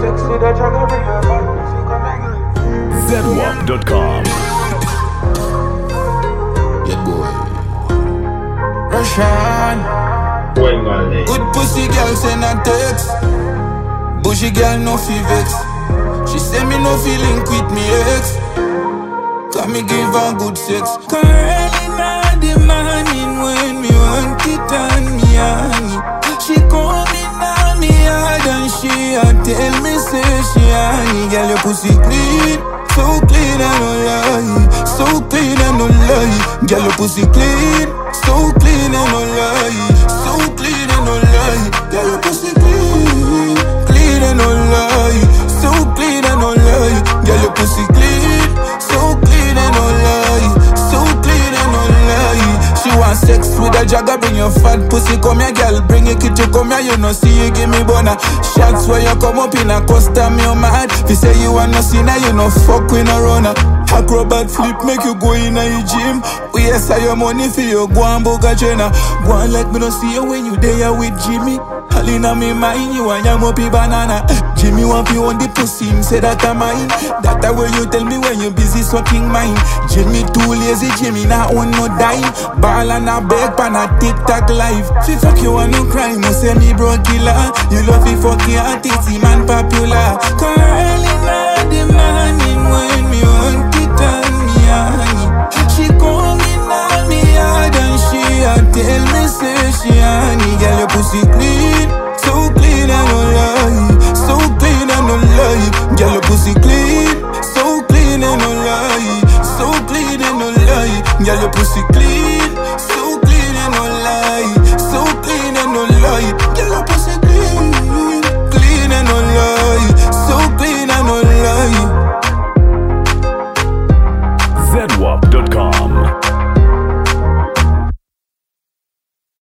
ZWAP.com. Yeah, boy. Russian. Good pussy girl send a text. Bushy girl no fi vex. She say me no fi link with me ex. Can me give her good sex. Cause early in the morning when me want it on me honey. She come in on me hard and she a tell me say she honey. Girl your pussy clean, so clean and no lie. So clean and no lie. Girl your pussy clean, so clean and no lie. So clean and no lie. Girl your pussy clean, clean and no lie. So clean and no lie. Girl your pussy clean, so clean and no lie. So clean and no lie. She want sex with a jagger, bring your fat pussy, come here girl. Bring your kitchen, come here, you know see you give me boner. Shots where you come up in a custom, you mad. If you say you want no see now, you know fuck with no runner. Acrobat flip make you go in a gym. We yes I your money for you, go and book a trainer. Go and let me no see you when you there with Jimmy. All in a me mind, you and your moppy banana. Jimmy want you on the pussy, him say that I'm mine. That a way you tell me when you busy sucking mine. Jimmy too lazy, Jimmy not own no dime. Ball and a beg pan a TikTok live. Fi fuck you and no crime, you say me bro killer. You love me fucking artist, man popular. Cause early in the morning when me want it on me honey. She come in on me hard and she a tell me say she honey. Girl your pussy